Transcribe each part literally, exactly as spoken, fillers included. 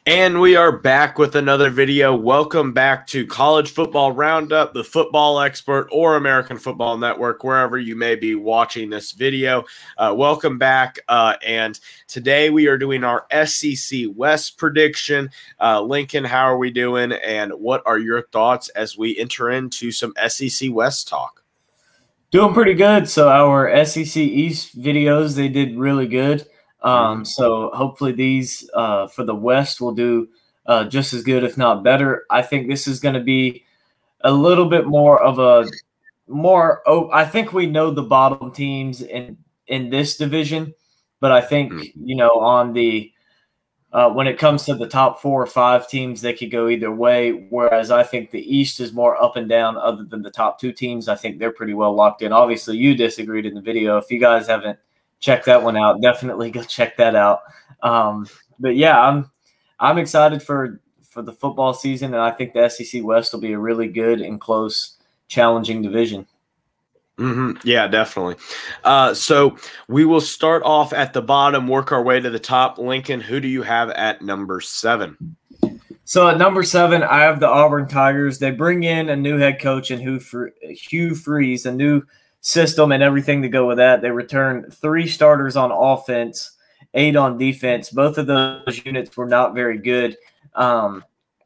And we are back with another video. Welcome back to College Football Roundup, the Football Expert, or American Football Network, wherever you may be watching this video. Uh, welcome back. Uh, and today we are doing our S E C West prediction. Uh, Lincoln, how are we doing? And what are your thoughts as we enter into some S E C West talk? Doing pretty good. So our S E C East videos, they did really good. Um, so hopefully these uh, for the West will do uh, just as good, if not better. I think this is going to be a little bit more of a more. Oh, I think we know the bottom teams in in this division, but I think you know on the uh, when it comes to the top four or five teams, they could go either way. Whereas I think the East is more up and down. Other than the top two teams, I think they're pretty well locked in. Obviously, you disagreed in the video. If you guys haven't check that one out, definitely go check that out. Um, but yeah, I'm I'm excited for for the football season, and I think the S E C West will be a really good and close, challenging division. Mm-hmm. Yeah, definitely. Uh, so we will start off at the bottom, work our way to the top. Lincoln, who do you have at number seven? So at number seven, I have the Auburn Tigers. They bring in a new head coach in Hugh Freeze, a new system and everything to go with that. They return three starters on offense, eight on defense. Both of those units were not very good. Um,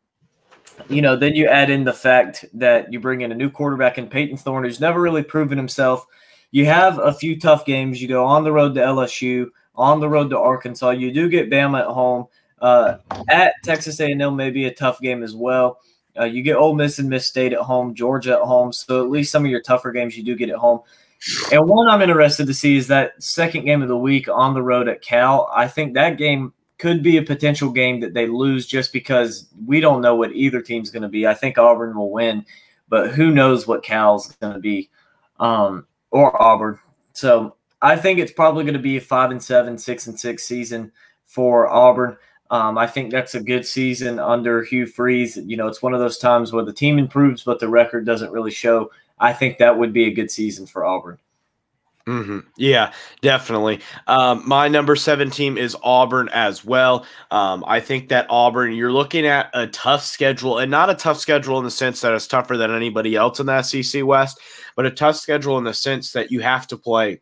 you know, then you add in the fact that you bring in a new quarterback in Peyton Thorne, who's never really proven himself. You have a few tough games. You go on the road to L S U, on the road to Arkansas. You do get Bama at home. Uh, at Texas A and M may be a tough game as well. Uh, you get Ole Miss and Miss State at home, Georgia at home. So at least some of your tougher games you do get at home. And one I'm interested to see is that second game of the week on the road at Cal. I think that game could be a potential game that they lose just because we don't know what either team's going to be. I think Auburn will win, but who knows what Cal's going to be um, or Auburn. So I think it's probably going to be a five and seven, six and six season for Auburn. Um, I think that's a good season under Hugh Freeze. You know, it's one of those times where the team improves, but the record doesn't really show. I think that would be a good season for Auburn. Mm-hmm. Yeah, definitely. Um, my number seven team is Auburn as well. Um, I think that Auburn, you're looking at a tough schedule, and not a tough schedule in the sense that it's tougher than anybody else in the S E C West, but a tough schedule in the sense that you have to play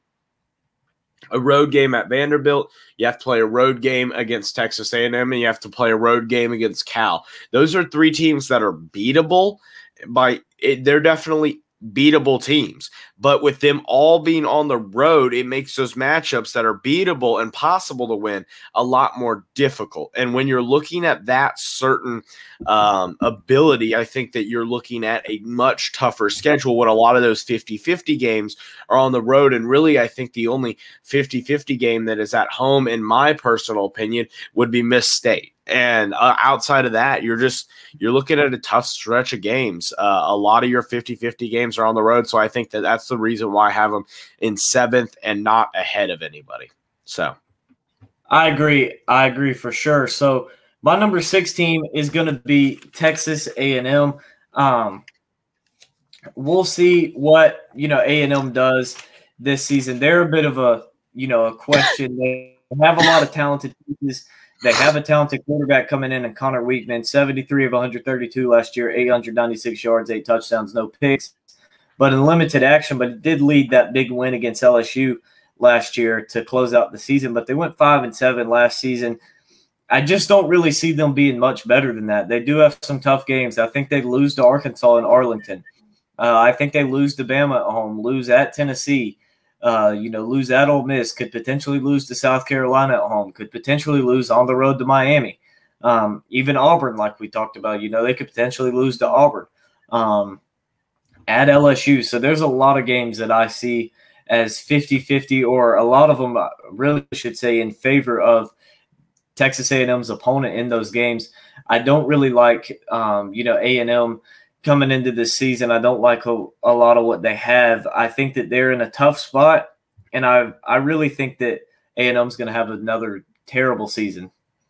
a road game at Vanderbilt, you have to play a road game against Texas A and M, and you have to play a road game against Cal. Those are three teams that are beatable. By it, they're definitely beatable teams. But with them all being on the road, it makes those matchups that are beatable and possible to win a lot more difficult. And when you're looking at that certain um, ability, I think that you're looking at a much tougher schedule when a lot of those fifty fifty games are on the road. And really, I think the only fifty fifty game that is at home, in my personal opinion, would be Miss State. And uh, outside of that, you're just you're looking at a tough stretch of games. Uh, a lot of your fifty fifty games are on the road, so I think that that's the reason why I have them in seventh and not ahead of anybody. So, I agree. I agree for sure. So my number six team is going to be Texas A and M. Um, we'll see what you know A and M does this season. They're a bit of a you know a question. They have a lot of talented pieces. They have a talented quarterback coming in, and Connor Weekman, seventy-three of one hundred thirty-two last year, eight hundred ninety-six yards, eight touchdowns, no picks, but in limited action. But it did lead that big win against L S U last year to close out the season. But they went five and seven last season. I just don't really see them being much better than that. They do have some tough games. I think they lose to Arkansas and Arlington. Uh, I think they lose to Bama at home, lose at Tennessee. Uh, you know, lose at Ole Miss, could potentially lose to South Carolina at home, could potentially lose on the road to Miami. Um, even Auburn, like we talked about, you know, they could potentially lose to Auburn um, at L S U. So there's a lot of games that I see as fifty fifty, or a lot of them I really should say in favor of Texas A and M's opponent in those games. I don't really like, um, you know, A and M coming into this season. I don't like a, a lot of what they have. I think that they're in a tough spot, and I I really think that A and M's going to have another terrible season.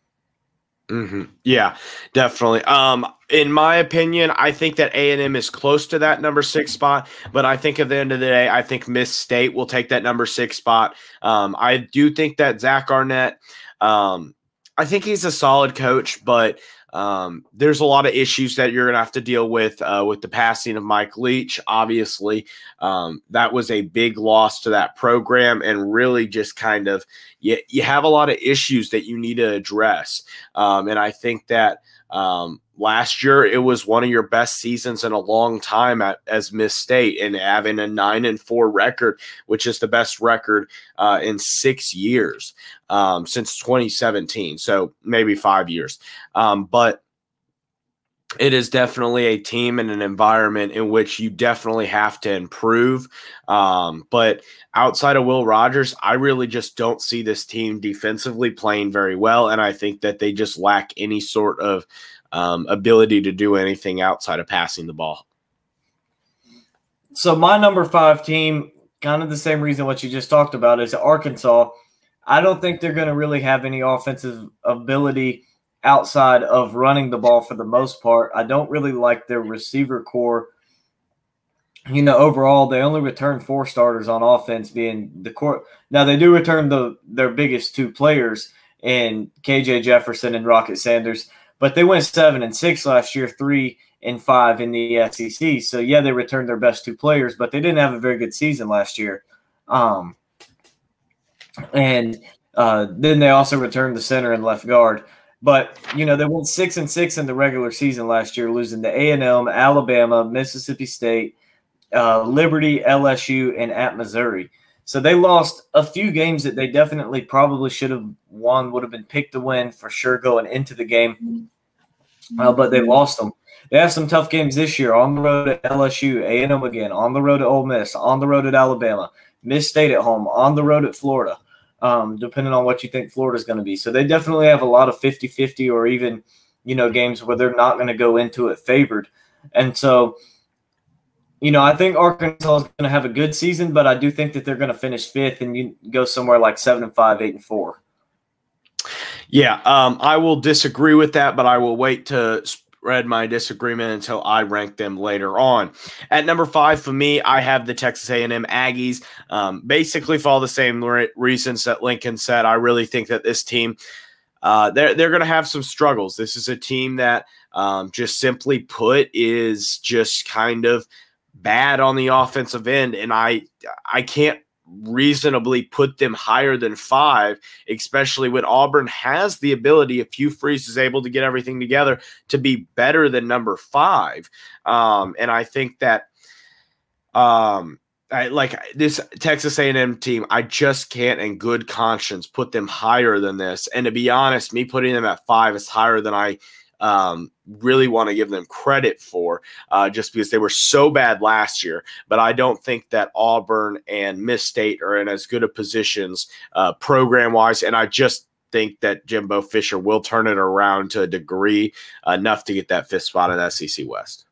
Mm-hmm. Yeah, definitely. Um, in my opinion, I think that A and M is close to that number six spot, but I think at the end of the day, I think Miss State will take that number six spot. Um, I do think that Zach Arnett, um, I think he's a solid coach, but um, there's a lot of issues that you're going to have to deal with uh, with the passing of Mike Leach. Obviously, um, that was a big loss to that program, and really just kind of you, you have a lot of issues that you need to address. Um, and I think that um, last year it was one of your best seasons in a long time at, as Miss State, and having a nine and four record, which is the best record uh, in six years. Um, since twenty seventeen, so maybe five years. Um, but it is definitely a team and an environment in which you definitely have to improve. Um, but outside of Will Rogers, I really just don't see this team defensively playing very well, and I think that they just lack any sort of um, ability to do anything outside of passing the ball. So my number five team, kind of the same reason what you just talked about, is Arkansas. I don't think they're going to really have any offensive ability outside of running the ball for the most part. I don't really like their receiver core. You know, overall, they only return four starters on offense, being the core. Now, they do return the their biggest two players in K J Jefferson and Rocket Sanders, but they went seven and six last year, three and five in the S E C. So, yeah, they returned their best two players, but they didn't have a very good season last year. Um And uh, then they also returned the center and left guard. But, you know, they went six and six in the regular season last year, losing to A and M, Alabama, Mississippi State, uh, Liberty, L S U, and at Missouri. So they lost a few games that they definitely probably should have won, would have been picked to win for sure going into the game. Uh, but they lost them. They have some tough games this year on the road at L S U, A and M again, on the road at Ole Miss, on the road at Alabama, Miss State at home, on the road at Florida. Um, depending on what you think Florida's going to be. So they definitely have a lot of fifty fifty or even, you know, games where they're not going to go into it favored. And so, you know, I think Arkansas is going to have a good season, but I do think that they're going to finish fifth and you go somewhere like seven and five, eight and four. Yeah, um, I will disagree with that, but I will wait to spread my disagreement until I rank them later on. At number five for me, I have the Texas A and M Aggies. Um, basically, for all the same re reasons that Lincoln said, I really think that this team, uh, they're they're going to have some struggles. This is a team that, um, just simply put, is just kind of bad on the offensive end, and I I can't reasonably put them higher than five, especially when Auburn has the ability, if Hugh Freeze is able to get everything together, to be better than number five. Um, and I think that um, I, like this Texas A and M team, I just can't in good conscience put them higher than this. And to be honest, me putting them at five is higher than I Um, really want to give them credit for, uh, just because they were so bad last year. But I don't think that Auburn and Miss State are in as good of positions uh, program-wise, and I just think that Jimbo Fisher will turn it around to a degree, uh, enough to get that fifth spot in S E C West.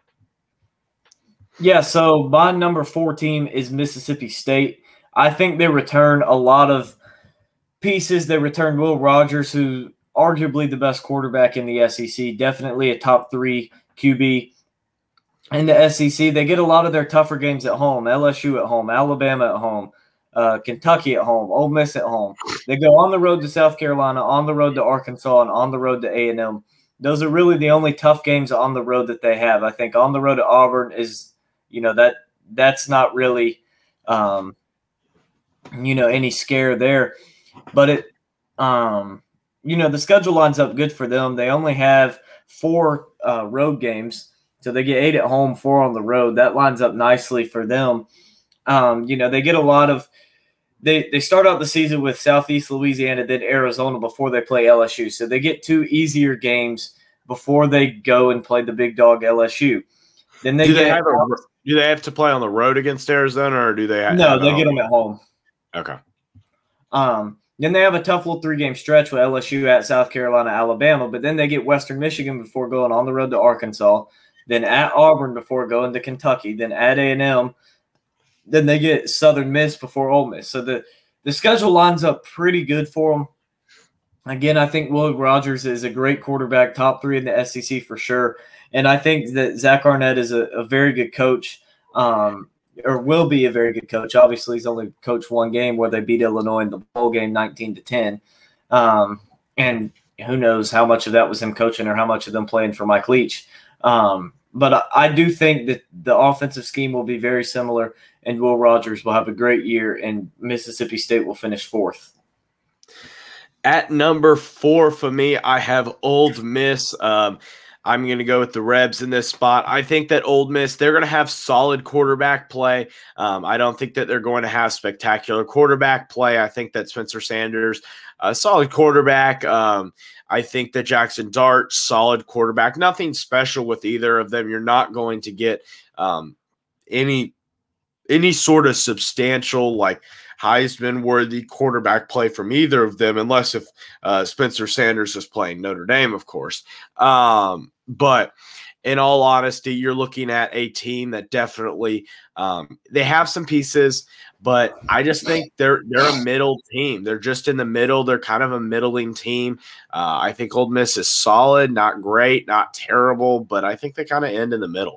Yeah, so my number four team is Mississippi State. I think they return a lot of pieces. They return Will Rogers, who arguably the best quarterback in the S E C, definitely a top three Q B in the S E C. They get a lot of their tougher games at home, L S U at home, Alabama at home, uh, Kentucky at home, Ole Miss at home. They go on the road to South Carolina, on the road to Arkansas, and on the road to A and M. Those are really the only tough games on the road that they have. I think on the road to Auburn is, you know, that that's not really, um, you know, any scare there. But it um, – you know, the schedule lines up good for them. They only have four uh, road games, so they get eight at home, four on the road. That lines up nicely for them. Um, you know, they get a lot of they, – they start out the season with Southeast Louisiana, then Arizona before they play L S U. So they get two easier games before they go and play the big dog L S U. Then they do get they have a, do they have to play on the road against Arizona, or do they have – No, they get them at home. Okay. Um Then they have a tough little three-game stretch with L S U at South Carolina, Alabama, but then they get Western Michigan before going on the road to Arkansas, then at Auburn before going to Kentucky, then at A and M, then they get Southern Miss before Ole Miss. So the, the schedule lines up pretty good for them. Again, I think Will Rogers is a great quarterback, top three in the S E C for sure, and I think that Zach Arnett is a, a very good coach. Um or will be a very good coach. Obviously, he's only coached one game where they beat Illinois in the bowl game nineteen to ten. Um, and who knows how much of that was him coaching or how much of them playing for Mike Leach. Um, but I, I do think that the offensive scheme will be very similar, and Will Rogers will have a great year, and Mississippi State will finish fourth. At number four for me, I have Ole Miss. Um, I'm going to go with the Rebs in this spot. I think that Ole Miss, they're going to have solid quarterback play. Um, I don't think that they're going to have spectacular quarterback play. I think that Spencer Sanders, a solid quarterback. Um, I think that Jackson Dart, solid quarterback. Nothing special with either of them. You're not going to get um, any any sort of substantial, like, Heisman-worthy quarterback play from either of them, unless if uh, Spencer Sanders is playing Notre Dame, of course. Um, but in all honesty, you're looking at a team that definitely um, they have some pieces, but I just think they're they're a middle team. They're just in the middle. They're kind of a middling team. Uh, I think Ole Miss is solid, not great, not terrible, but I think they kind of end in the middle.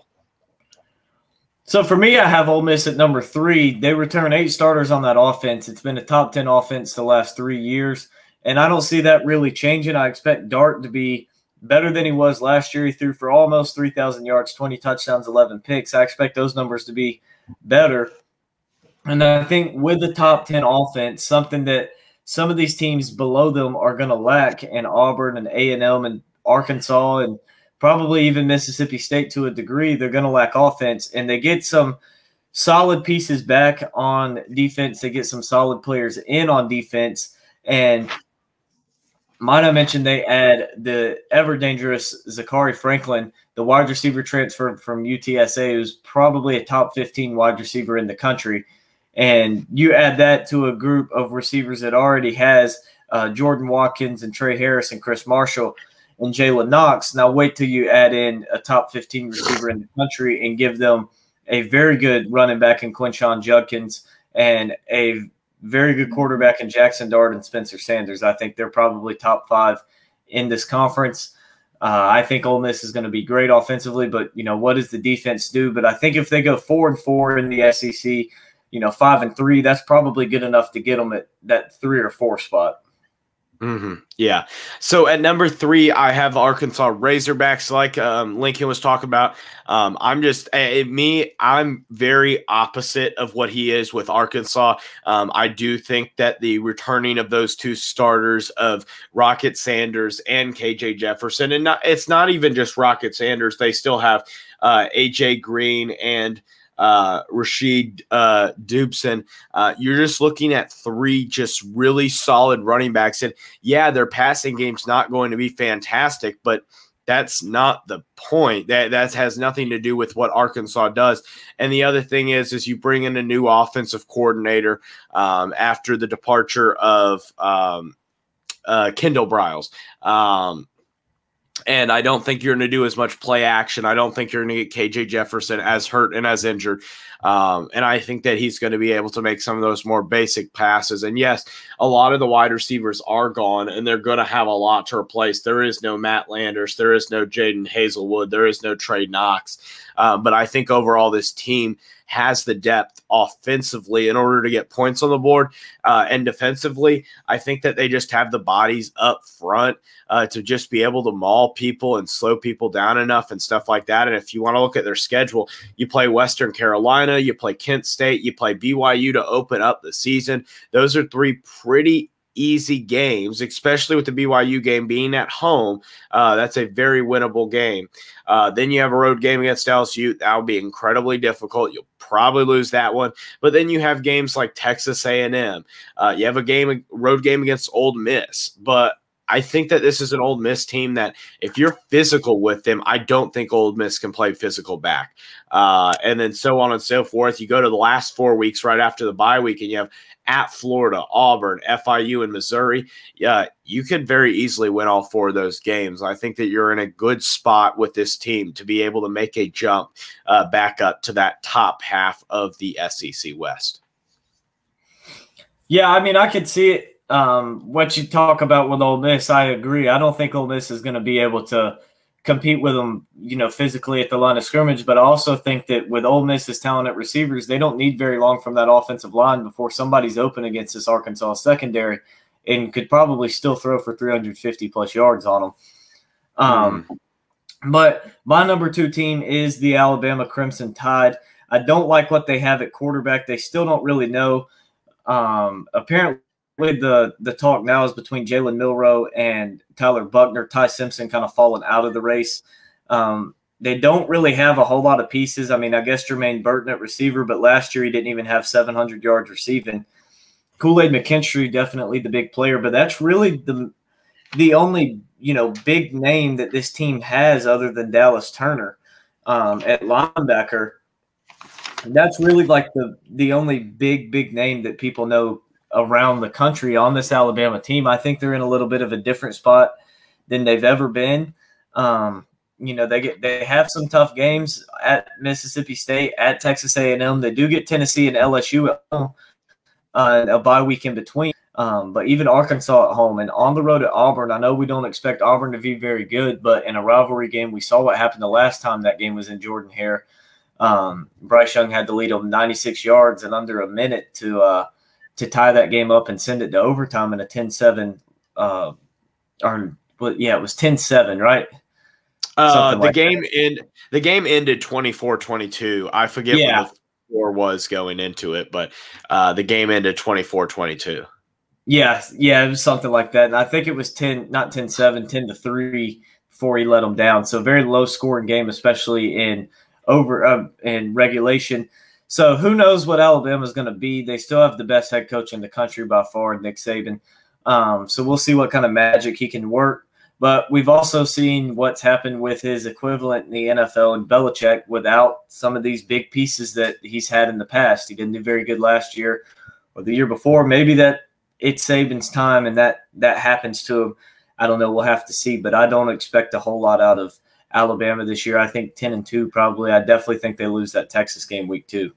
So for me, I have Ole Miss at number three. They return eight starters on that offense. It's been a top ten offense the last three years, and I don't see that really changing. I expect Dart to be better than he was last year. He threw for almost three thousand yards, twenty touchdowns, eleven picks. I expect those numbers to be better. And I think with the top ten offense, something that some of these teams below them are going to lack, and Auburn and A and M and Arkansas and probably even Mississippi State to a degree, they're going to lack offense, and they get some solid pieces back on defense. They get some solid players in on defense, and might I mention they add the ever-dangerous Zachary Franklin, the wide receiver transferred from U T S A, who's probably a top fifteen wide receiver in the country, and you add that to a group of receivers that already has uh, Jordan Watkins and Trey Harris and Chris Marshall and Jalen Knox. Now wait till you add in a top fifteen receiver in the country and give them a very good running back in Quinshon Judkins and a very good quarterback in Jackson Dart and Spencer Sanders. I think they're probably top five in this conference. Uh, I think Ole Miss is going to be great offensively, but, you know, what does the defense do? But I think if they go four and four in the S E C, you know, five and three, that's probably good enough to get them at that three or four spot. Mm-hmm. Yeah. So at number three, I have Arkansas Razorbacks, like um, Lincoln was talking about. Um, I'm just uh, me. I'm very opposite of what he is with Arkansas. Um, I do think that the returning of those two starters of Rocket Sanders and K J Jefferson, and not, it's not even just Rocket Sanders. They still have uh, A J Green and uh, Rashid uh, Dubson. Uh, you're just looking at three just really solid running backs. And yeah, their passing game's not going to be fantastic, but that's not the point. That that has nothing to do with what Arkansas does. And the other thing is, is you bring in a new offensive coordinator um, after the departure of um, uh, Kendall Briles. Um, And I don't think you're going to do as much play action. I don't think you're going to get K J Jefferson as hurt and as injured. Um, and I think that he's going to be able to make some of those more basic passes. And yes, a lot of the wide receivers are gone, and they're going to have a lot to replace. There is no Matt Landers. There is no Jaden Hazelwood. There is no Trey Knox. Uh, but I think overall this team has the depth offensively in order to get points on the board. Uh, and defensively, I think that they just have the bodies up front uh, to just be able to maul people and slow people down enough and stuff like that. And if you want to look at their schedule, you play Western Carolina, you play Kent State, you play B Y U to open up the season. Those are three pretty easy games, especially with the B Y U game being at home. Uh, that's a very winnable game. Uh, then you have a road game against L S U. That will be incredibly difficult. You'll probably lose that one. But then you have games like Texas A and M. Uh, you have a game, road game against Ole Miss. But I think that this is an Ole Miss team that if you're physical with them, I don't think Ole Miss can play physical back. Uh, and then so on and so forth. You go to the last four weeks right after the bye week, and you have at Florida, Auburn, F I U, and Missouri. Yeah, you could very easily win all four of those games. I think that you're in a good spot with this team to be able to make a jump uh, back up to that top half of the S E C West. Yeah, I mean, I could see it. Um, what you talk about with Ole Miss, I agree. I don't think Ole Miss is going to be able to compete with them, you know, physically at the line of scrimmage. But I also think that with Ole Miss's talent at receivers, they don't need very long from that offensive line before somebody's open against this Arkansas secondary. and could probably still throw for three hundred fifty plus yards on them. Um, mm. But my number two team is the Alabama Crimson Tide. I don't like what they have at quarterback. They still don't really know. Um, apparently, the the talk now is between Jalen Milroe and Tyler Buckner. Ty Simpson kind of fallen out of the race. Um, they don't really have a whole lot of pieces. I mean, I guess Jermaine Burton at receiver, but last year he didn't even have seven hundred yards receiving. Kool-Aid McKinstry, definitely the big player, but that's really the the only, you know, big name that this team has other than Dallas Turner um, at linebacker. That's really like the the only big, big name that people know around the country on this Alabama team. I think they're in a little bit of a different spot than they've ever been. Um, you know, they get they have some tough games at Mississippi State, at Texas A and M. They do get Tennessee and L S U at home, uh, a bye week in between. Um, but even Arkansas at home and on the road at Auburn. I know we don't expect Auburn to be very good, but in a rivalry game, we saw what happened the last time that game was in Jordan-Hare. Um, Bryce Young had to lead them ninety-six yards in under a minute to uh, to tie that game up and send it to overtime in a ten seven. Uh, or well, yeah, it was ten seven, right? Uh, the like game end, the game ended twenty-four twenty-two. I forget yeah. what the score was going into it, but uh, the game ended twenty-four twenty-two. Yeah, yeah, it was something like that. And I think it was ten, not ten seven, ten to three before he let them down. So very low scoring game, especially in over uh, in regulation. So who knows what Alabama's going to be? They still have the best head coach in the country by far, Nick Saban. Um, so we'll see what kind of magic he can work. But we've also seen what's happened with his equivalent in the N F L and Belichick without some of these big pieces that he's had in the past. He didn't do very good last year or the year before. Maybe that it's Saban's time and that that happens to him. I don't know. We'll have to see. But I don't expect a whole lot out of Alabama this year. I think ten and two probably. I definitely think they lose that Texas game week two.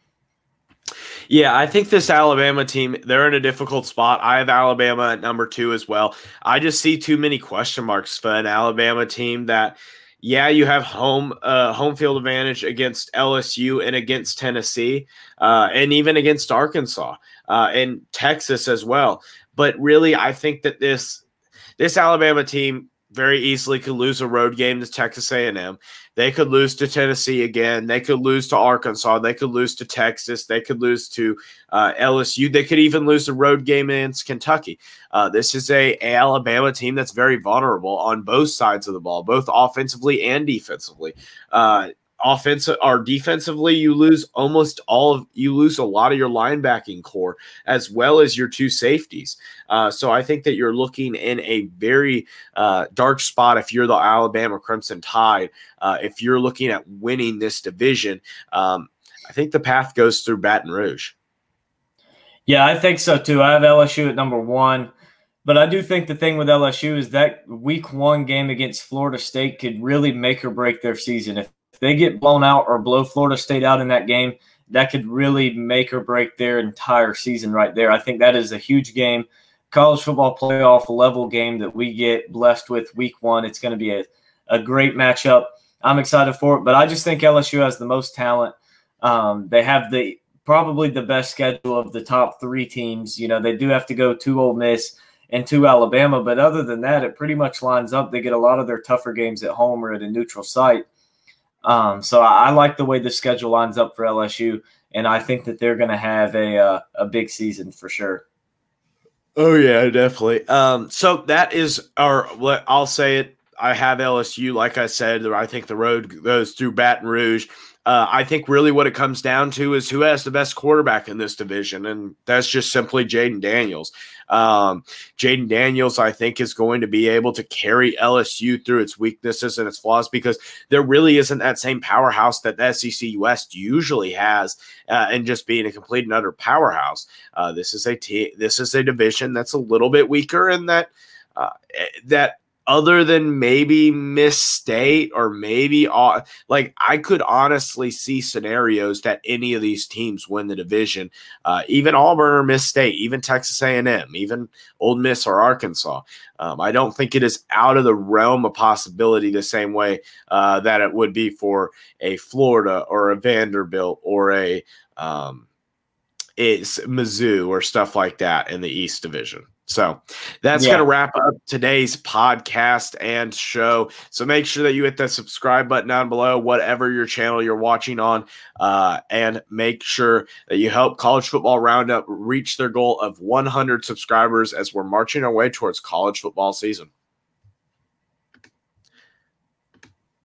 Yeah, I think this Alabama team, they're in a difficult spot. I have Alabama at number two as well. I just see too many question marks for an Alabama team that, yeah, you have home uh, home field advantage against L S U and against Tennessee uh, and even against Arkansas uh, and Texas as well. But really, I think that this this Alabama team very easily could lose a road game to Texas A and M. They could lose to Tennessee again. They could lose to Arkansas. They could lose to Texas. They could lose to uh, L S U. They could even lose the road game against Kentucky. Uh, this is a, a Alabama team that's very vulnerable on both sides of the ball, both offensively and defensively. Uh, offensive or defensively, you lose almost all of you lose a lot of your linebacking core as well as your two safeties. Uh, so I think that you're looking in a very uh, dark spot if you're the Alabama Crimson Tide. Uh, if you're looking at winning this division, um, I think the path goes through Baton Rouge. Yeah, I think so too. I have L S U at number one. But I do think the thing with L S U is that week one game against Florida State could really make or break their season. If If they get blown out or blow Florida State out in that game, that could really make or break their entire season right there. I think that is a huge game, college football playoff level game that we get blessed with week one. It's going to be a, a great matchup. I'm excited for it, but I just think L S U has the most talent. Um, they have the probably the best schedule of the top three teams. You know, they do have to go to Ole Miss and to Alabama, but other than that, it pretty much lines up. They get a lot of their tougher games at home or at a neutral site. Um, so I, I like the way the schedule lines up for L S U, and I think that they're going to have a uh, a big season for sure. Oh yeah, definitely. Um, so that is our. I'll say it. I have L S U, like I said. I think the road goes through Baton Rouge. Uh, I think really what it comes down to is who has the best quarterback in this division, and that's just simply Jayden Daniels. Um, Jayden Daniels, I think, is going to be able to carry L S U through its weaknesses and its flaws because there really isn't that same powerhouse that the S E C West usually has, uh, and just being a complete and utter powerhouse. Uh, this is a t- this is a division that's a little bit weaker, and that uh, that. Other than maybe Miss State or maybe uh, like I could honestly see scenarios that any of these teams win the division, uh, even Auburn or Miss State, even Texas A and M, even Ole Miss or Arkansas. Um, I don't think it is out of the realm of possibility the same way uh, that it would be for a Florida or a Vanderbilt or a um, it's Mizzou or stuff like that in the East Division. So that's Yeah. going to wrap up today's podcast and show. So make sure that you hit the subscribe button down below, whatever your channel you're watching on, uh, and make sure that you help College Football Roundup reach their goal of one hundred subscribers as we're marching our way towards college football season.